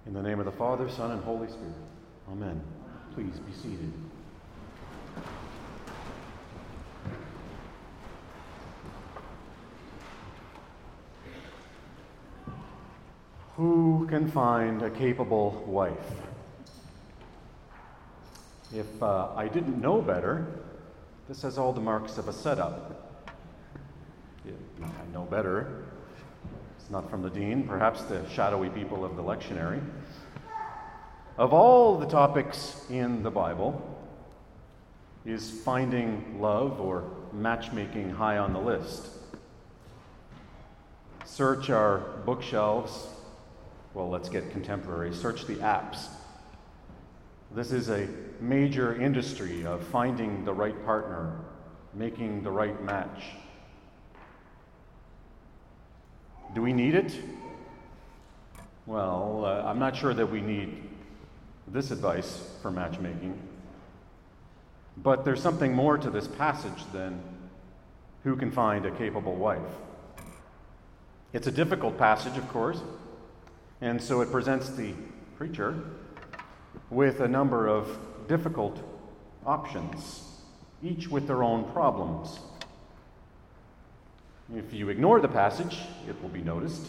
In the name of the Father, Son, and Holy Spirit. Amen. Please be seated. Who can find a capable wife? If I didn't know better, this has all the marks of a setup. If I know better, it's not from the dean, perhaps the shadowy people of the lectionary. Of all the topics in the Bible, is finding love or matchmaking high on the list? Search our bookshelves. Well, let's get contemporary. Search the apps. This is a major industry of finding the right partner, making the right match. Do we need it? Well, I'm not sure that we need this advice for matchmaking. But there's something more to this passage than who can find a capable wife. It's a difficult passage, of course, and so it presents the preacher with a number of difficult options, each with their own problems. If you ignore the passage, it will be noticed.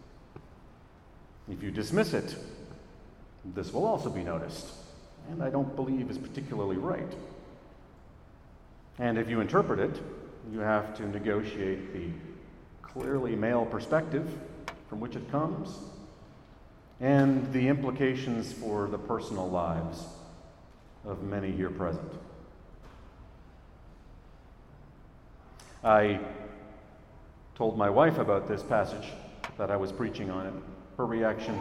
If you dismiss it, this will also be noticed, and I don't believe is particularly right. And if you interpret it, you have to negotiate the clearly male perspective from which it comes, and the implications for the personal lives of many here present. I told my wife about this passage, that I was preaching on it. Her reaction,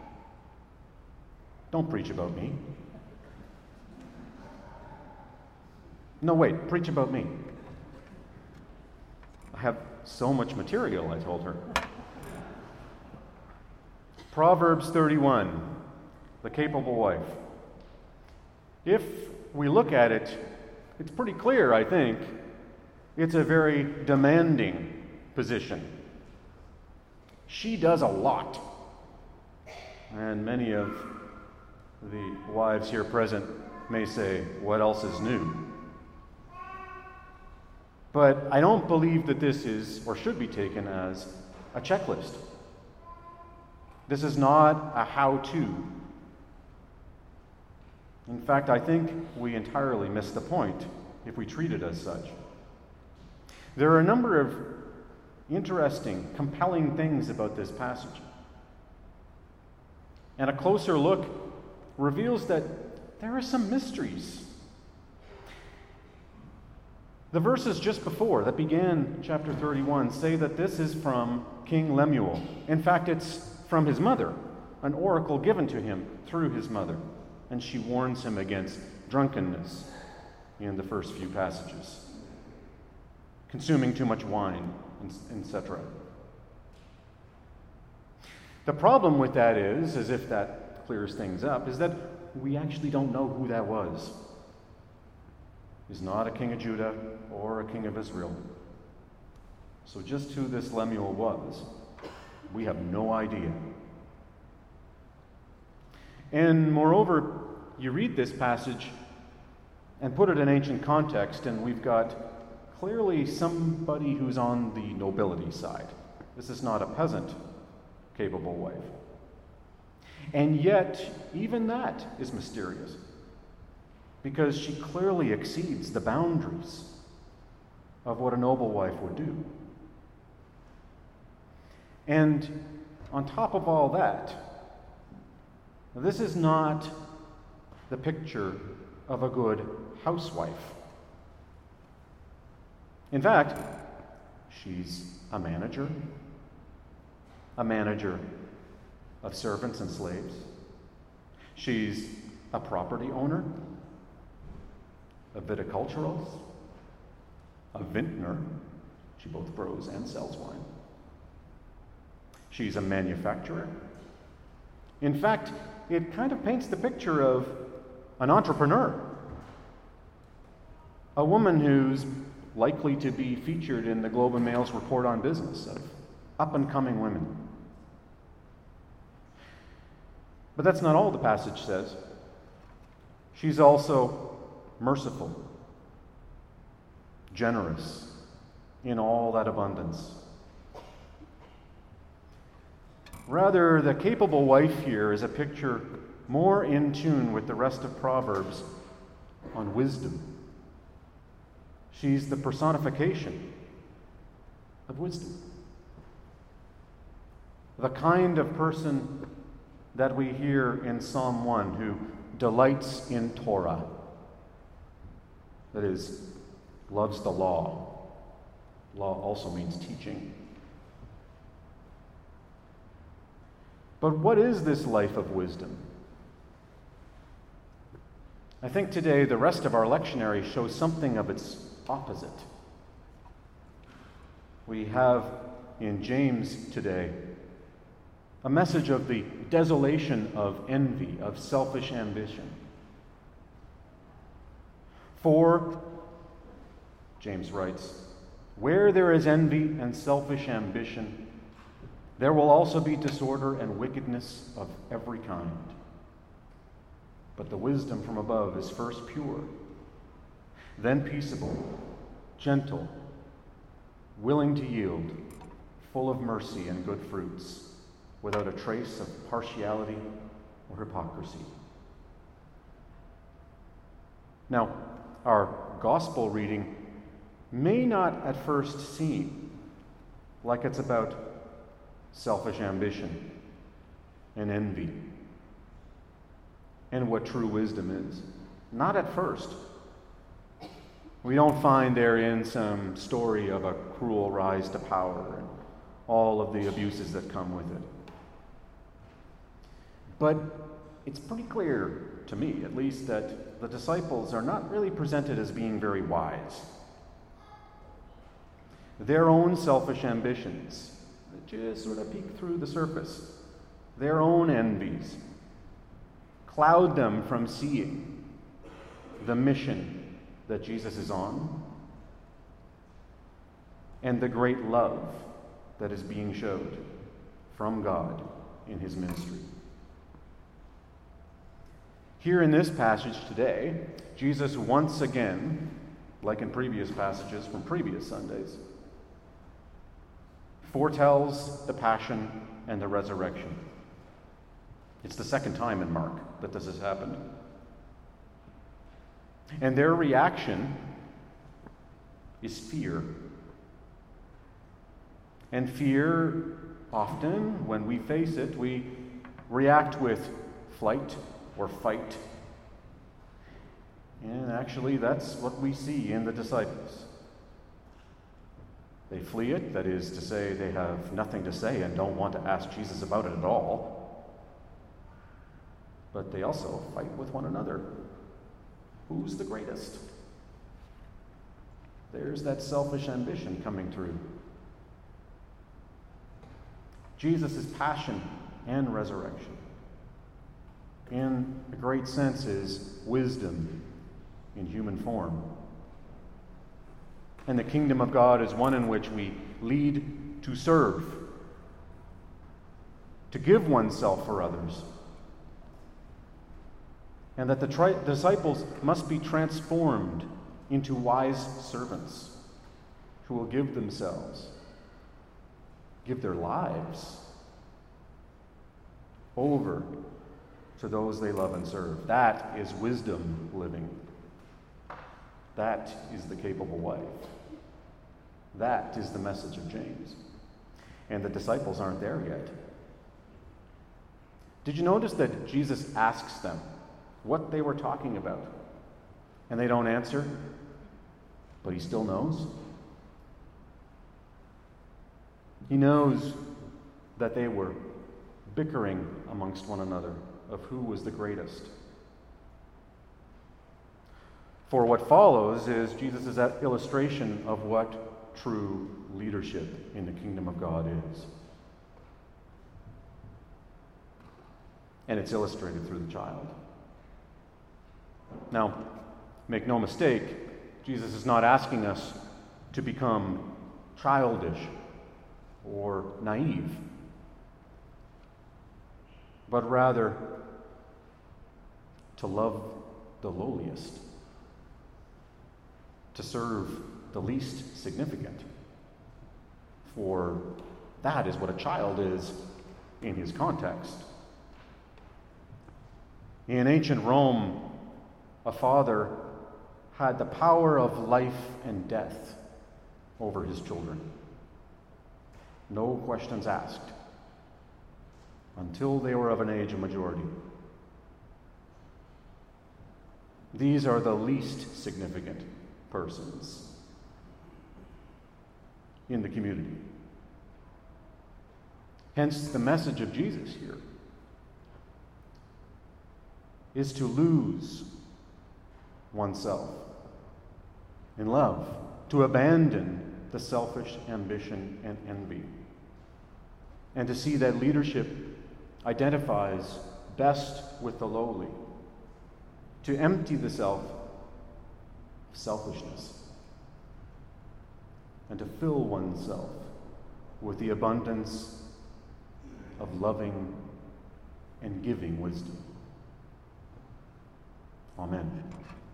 "Don't preach about me." "No, wait, preach about me." "I have so much material," I told her. Proverbs 31, the capable wife. If we look at it, it's pretty clear, I think. It's a very demanding position. She does a lot. And many of the wives here present may say, what else is new? But I don't believe that this is, or should be taken as, a checklist. This is not a how-to. In fact, I think we entirely miss the point if we treat it as such. There are a number of interesting, compelling things about this passage. And a closer look reveals that there are some mysteries. The verses just before, that began chapter 31, say that this is from King Lemuel. In fact, it's from his mother, an oracle given to him through his mother. And she warns him against drunkenness in the first few passages, consuming too much wine, etc. The problem with that is, as if that clears things up, is that we actually don't know who that was. He's not a king of Judah or a king of Israel. So just who this Lemuel was, we have no idea. And moreover, you read this passage and put it in ancient context, and we've got clearly somebody who's on the nobility side. This is not a peasant capable wife. And yet, even that is mysterious, because she clearly exceeds the boundaries of what a noble wife would do. And on top of all that, this is not the picture of a good housewife. In fact, she's a manager of servants and slaves. She's a property owner, a viticulturalist, a vintner. She both grows and sells wine. She's a manufacturer. In fact, it kind of paints the picture of an entrepreneur, a woman who's likely to be featured in the Globe and Mail's report on business of up-and-coming women. But that's not all the passage says. She's also merciful, generous in all that abundance. Rather, the capable wife here is a picture more in tune with the rest of Proverbs on wisdom. She's the personification of wisdom. The kind of person that we hear in Psalm 1 who delights in Torah, that is, loves the law. Law also means teaching. But what is this life of wisdom? I think today the rest of our lectionary shows something of its opposite. We have in James today a message of the desolation of envy, of selfish ambition. For, James writes, where there is envy and selfish ambition, there will also be disorder and wickedness of every kind. But the wisdom from above is first pure, then peaceable, gentle, willing to yield, full of mercy and good fruits, without a trace of partiality or hypocrisy. Now, our gospel reading may not at first seem like it's about selfish ambition and envy and what true wisdom is. Not at first. We don't find therein some story of a cruel rise to power and all of the abuses that come with it. But it's pretty clear, to me at least, that the disciples are not really presented as being very wise. Their own selfish ambitions that just sort of peek through the surface, their own envies, cloud them from seeing the mission that Jesus is on and the great love that is being showed from God in his ministry. Here in this passage today, Jesus once again, like in previous passages from previous Sundays, foretells the passion and the resurrection. It's the second time in Mark that this has happened. And their reaction is fear. And fear, often, when we face it, we react with flight or fight. And actually, that's what we see in the disciples. They flee it, that is to say, they have nothing to say and don't want to ask Jesus about it at all. But they also fight with one another. Who's the greatest? There's that selfish ambition coming through. Jesus' passion and resurrection, in a great sense, is wisdom in human form. And the kingdom of God is one in which we lead to serve, to give oneself for others. And that the disciples must be transformed into wise servants who will give themselves, give their lives over to those they love and serve. That is wisdom living. That is the capable wife. That is the message of James. And the disciples aren't there yet. Did you notice that Jesus asks them what they were talking about? And they don't answer, but he still knows. He knows that they were bickering amongst one another of who was the greatest. For what follows is Jesus' illustration of what true leadership in the kingdom of God is. And it's illustrated through the child. Now, make no mistake, Jesus is not asking us to become childish or naive. but rather to love the lowliest, to serve the least significant. For that is what a child is in his context. In ancient Rome, a father had the power of life and death over his children. No questions asked until they were of an age of majority. These are the least significant persons in the community. Hence, the message of Jesus here is to lose oneself in love, to abandon the selfish ambition and envy, and to see that leadership identifies best with the lowly, to empty the self of selfishness, and to fill oneself with the abundance of loving and giving wisdom. Amen.